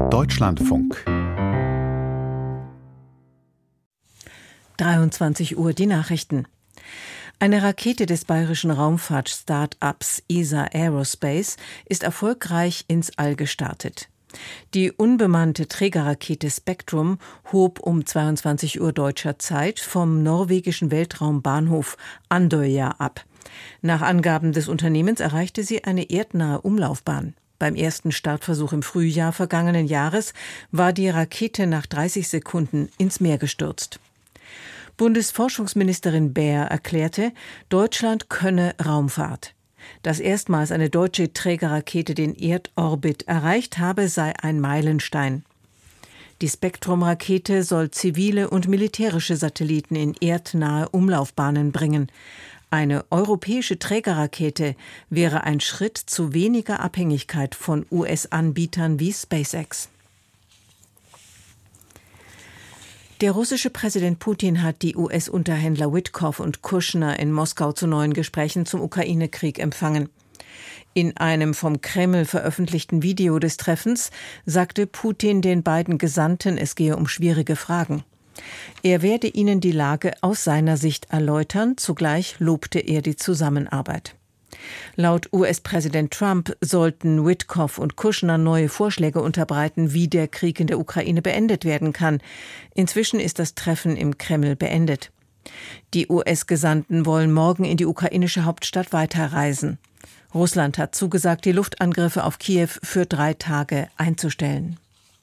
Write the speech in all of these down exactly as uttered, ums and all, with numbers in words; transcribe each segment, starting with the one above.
Deutschlandfunk. dreiundzwanzig Uhr die Nachrichten. Eine Rakete des bayerischen Raumfahrt-Start-ups E S A Aerospace ist erfolgreich ins All gestartet. Die unbemannte Trägerrakete Spektrum hob um zweiundzwanzig Uhr deutscher Zeit vom norwegischen Weltraumbahnhof Andøya ab. Nach Angaben des Unternehmens erreichte sie eine erdnahe Umlaufbahn. Beim ersten Startversuch im Frühjahr vergangenen Jahres war die Rakete nach dreißig Sekunden ins Meer gestürzt. Bundesforschungsministerin Baer erklärte, Deutschland könne Raumfahrt. Dass erstmals eine deutsche Trägerrakete den Erdorbit erreicht habe, sei ein Meilenstein. Die Spektrum-Rakete soll zivile und militärische Satelliten in erdnahe Umlaufbahnen bringen. Eine europäische Trägerrakete wäre ein Schritt zu weniger Abhängigkeit von U S-Anbietern wie SpaceX. Der russische Präsident Putin hat die U S-Unterhändler Witkoff und Kushner in Moskau zu neuen Gesprächen zum Ukraine-Krieg empfangen. In einem vom Kreml veröffentlichten Video des Treffens sagte Putin den beiden Gesandten, es gehe um schwierige Fragen. Er werde ihnen die Lage aus seiner Sicht erläutern, zugleich lobte er die Zusammenarbeit. Laut U S-Präsident Trump sollten Witkoff und Kushner neue Vorschläge unterbreiten, wie der Krieg in der Ukraine beendet werden kann. Inzwischen ist das Treffen im Kreml beendet. Die U S-Gesandten wollen morgen in die ukrainische Hauptstadt weiterreisen. Russland hat zugesagt, die Luftangriffe auf Kiew für drei Tage einzustellen.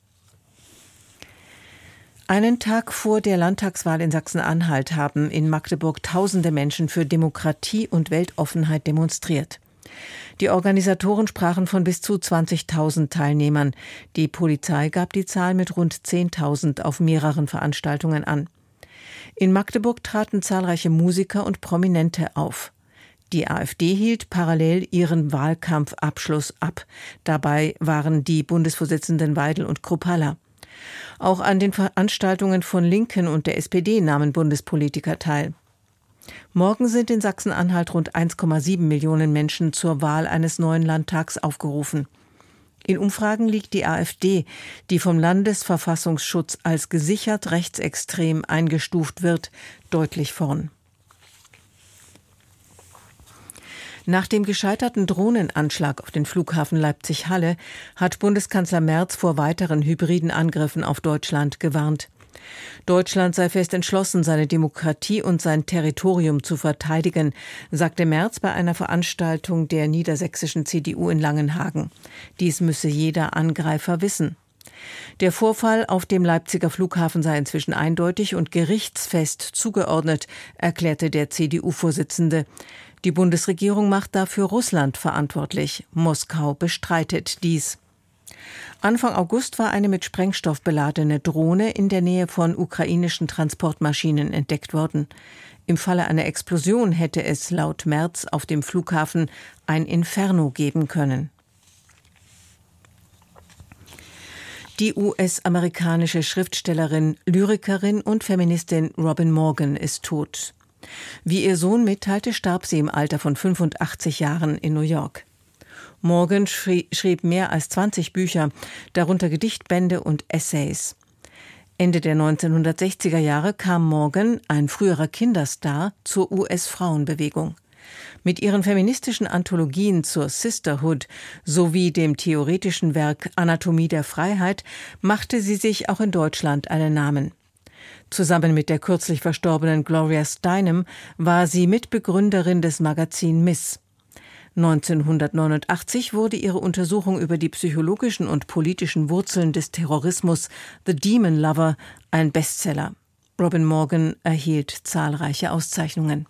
Einen Tag vor der Landtagswahl in Sachsen-Anhalt haben in Magdeburg tausende Menschen für Demokratie und Weltoffenheit demonstriert. Die Organisatoren sprachen von bis zu zwanzigtausend Teilnehmern. Die Polizei gab die Zahl mit rund zehntausend auf mehreren Veranstaltungen an. In Magdeburg traten zahlreiche Musiker und Prominente auf. Die AfD hielt parallel ihren Wahlkampfabschluss ab. Dabei waren die Bundesvorsitzenden Weidel und Kruppalla. Auch an den Veranstaltungen von Linken und der S P D nahmen Bundespolitiker teil. Morgen sind in Sachsen-Anhalt rund eins Komma sieben Millionen Menschen zur Wahl eines neuen Landtags aufgerufen. In Umfragen liegt die AfD, die vom Landesverfassungsschutz als gesichert rechtsextrem eingestuft wird, deutlich vorn. Nach dem gescheiterten Drohnenanschlag auf den Flughafen Leipzig-Halle hat Bundeskanzler Merz vor weiteren hybriden Angriffen auf Deutschland gewarnt. Deutschland sei fest entschlossen, seine Demokratie und sein Territorium zu verteidigen, sagte Merz bei einer Veranstaltung der niedersächsischen C D U in Langenhagen. Dies müsse jeder Angreifer wissen. Der Vorfall auf dem Leipziger Flughafen sei inzwischen eindeutig und gerichtsfest zugeordnet, erklärte der C D U-Vorsitzende. Die Bundesregierung macht dafür Russland verantwortlich. Moskau bestreitet dies. Anfang August war eine mit Sprengstoff beladene Drohne in der Nähe von ukrainischen Transportmaschinen entdeckt worden. Im Falle einer Explosion hätte es laut Merz auf dem Flughafen ein Inferno geben können. Die U S-amerikanische Schriftstellerin, Lyrikerin und Feministin Robin Morgan ist tot. Wie ihr Sohn mitteilte, starb sie im Alter von fünfundachtzig Jahren in New York. Morgan schrie, schrieb mehr als zwanzig Bücher, darunter Gedichtbände und Essays. Ende der neunzehnhundertsechziger Jahre kam Morgan, ein früherer Kinderstar, zur U S-Frauenbewegung. Mit ihren feministischen Anthologien zur Sisterhood sowie dem theoretischen Werk Anatomie der Freiheit machte sie sich auch in Deutschland einen Namen. Zusammen mit der kürzlich verstorbenen Gloria Steinem war sie Mitbegründerin des Magazin Miss. neunzehnhundertneunundachtzig wurde ihre Untersuchung über die psychologischen und politischen Wurzeln des Terrorismus The Demon Lover ein Bestseller. Robin Morgan erhielt zahlreiche Auszeichnungen.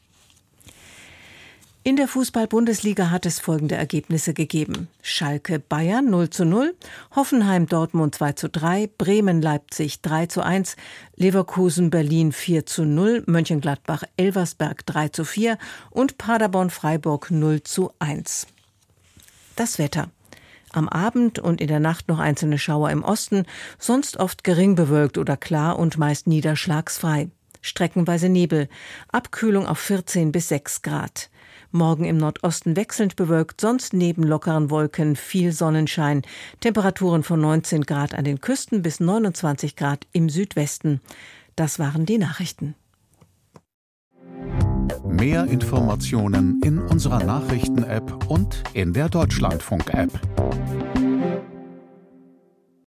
In der Fußball-Bundesliga hat es folgende Ergebnisse gegeben. Schalke Bayern null zu null, Hoffenheim Dortmund zwei zu drei, Bremen Leipzig drei zu eins, Leverkusen Berlin vier zu null, Mönchengladbach Elversberg drei zu vier und Paderborn Freiburg null zu eins. Das Wetter. Am Abend und in der Nacht noch einzelne Schauer im Osten, sonst oft gering bewölkt oder klar und meist niederschlagsfrei. Streckenweise Nebel, Abkühlung auf vierzehn bis sechs Grad. Morgen im Nordosten wechselnd bewölkt, sonst neben lockeren Wolken viel Sonnenschein. Temperaturen von neunzehn Grad an den Küsten bis neunundzwanzig Grad im Südwesten. Das waren die Nachrichten. Mehr Informationen in unserer Nachrichten-App und in der Deutschlandfunk-App.